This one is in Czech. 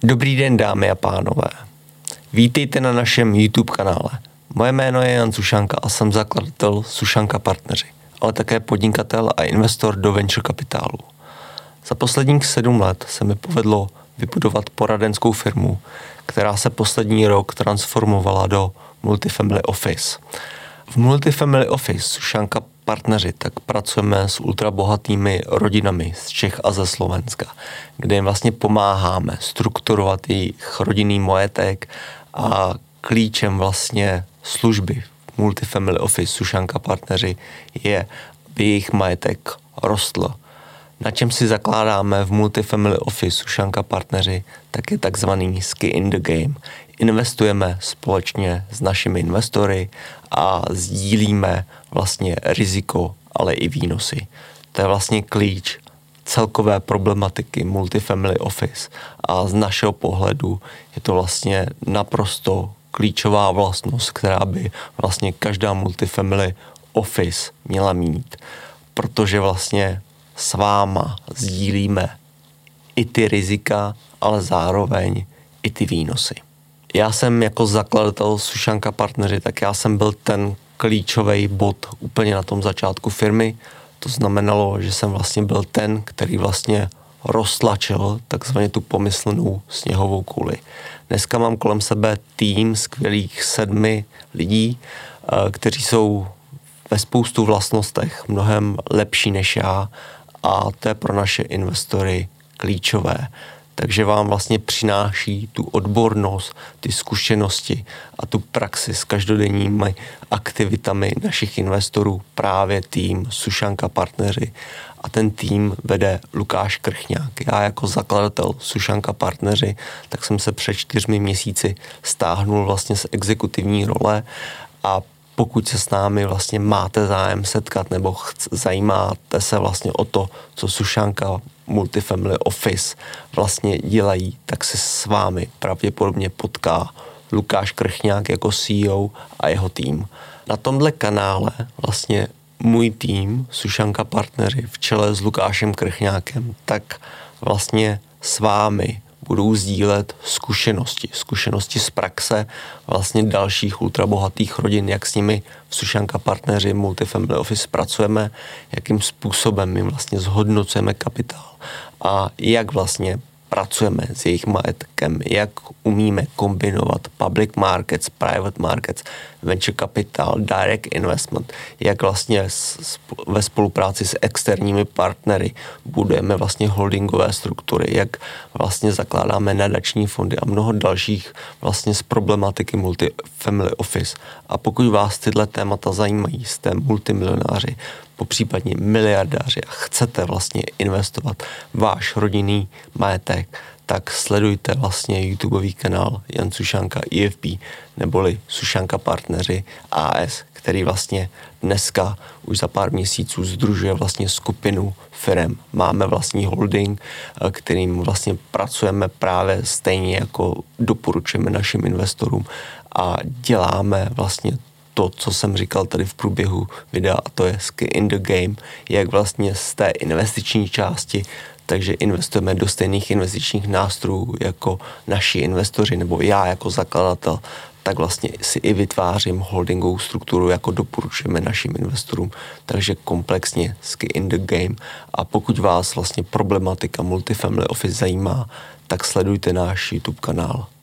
Dobrý den, dámy a pánové. Vítejte na našem YouTube kanále. Moje jméno je Jan Sušanka a jsem zakladatel Sušanka Partneři, ale také podnikatel a investor do venture kapitálu. Za posledních 7 let se mi povedlo vybudovat poradenskou firmu, která se poslední rok transformovala do Multifamily Office. V Multifamily Office Sušanka Partneři tak pracujeme s ultrabohatými rodinami z Čech a ze Slovenska, kde jim vlastně pomáháme strukturovat jejich rodinný majetek a klíčem vlastně služby v Multifamily Office Sušanka Partneři je, aby jejich majetek rostl. Na čem si zakládáme v Multifamily Office Sušanka Partneři, tak je takzvaný skin in the game. Investujeme společně s našimi investory a sdílíme vlastně riziko, ale i výnosy. To je vlastně klíč celkové problematiky Multifamily Office a z našeho pohledu je to vlastně naprosto klíčová vlastnost, která by vlastně každá Multifamily Office měla mít, protože vlastně s váma sdílíme i ty rizika, ale zároveň i ty výnosy. Já jsem jako zakladatel Sušanka Partneři, tak já jsem byl ten klíčový bod úplně na tom začátku firmy. To znamenalo, že jsem vlastně byl ten, který vlastně roztlačil takzvaně tu pomyslnou sněhovou kouli. Dneska mám kolem sebe tým skvělých 7 lidí, kteří jsou ve spoustu vlastnostech mnohem lepší než já a to je pro naše investory klíčové. Takže vám vlastně přináší tu odbornost, ty zkušenosti a tu praxi s každodenními aktivitami našich investorů právě tým Sušanka Partneři. A ten tým vede Lukáš Krchňák. Já jako zakladatel Sušanka Partneři, tak jsem se před 4 měsíci stáhnul vlastně z exekutivní role a pokud se s námi vlastně máte zájem setkat nebo zajímáte se vlastně o to, co Sušanka Multifamily Office vlastně dělají, tak se s vámi pravděpodobně potká Lukáš Krchňák jako CEO a jeho tým. Na tomhle kanále vlastně můj tým Sušanka Partneři v čele s Lukášem Krchňákem tak vlastně s vámi budou sdílet zkušenosti z praxe vlastně dalších ultrabohatých rodin, jak s nimi v Sušanka Partneři Multifamily Office pracujeme, jakým způsobem jim vlastně zhodnocujeme kapitál a jak vlastně pracujeme s jejich majetkem, jak umíme kombinovat public markets, private markets, venture capital, direct investment, jak vlastně ve spolupráci s externími partnery budujeme vlastně holdingové struktury, jak vlastně zakládáme nadační fondy a mnoho dalších vlastně z problematiky Multifamily Office. A pokud vás tyhle témata zajímají, jste multimilionáři, popřípadně miliardáři a chcete vlastně investovat váš rodinný majetek, tak sledujte vlastně YouTubeový kanál Jan Sušanka IFP neboli Sušanka Partneři AS, který vlastně dneska už za pár měsíců sdružuje vlastně skupinu firem. Máme vlastní holding, kterým vlastně pracujeme právě stejně jako doporučujeme našim investorům a děláme vlastně to, co jsem říkal tady v průběhu videa, a to je skin in the game, jak vlastně z té investiční části, takže investujeme do stejných investičních nástrojů jako naši investoři nebo já jako zakladatel, tak vlastně si i vytvářím holdingovou strukturu, jako doporučujeme našim investorům, takže komplexně skin in the game. A pokud vás vlastně problematika Multifamily Office zajímá, tak sledujte náš YouTube kanál.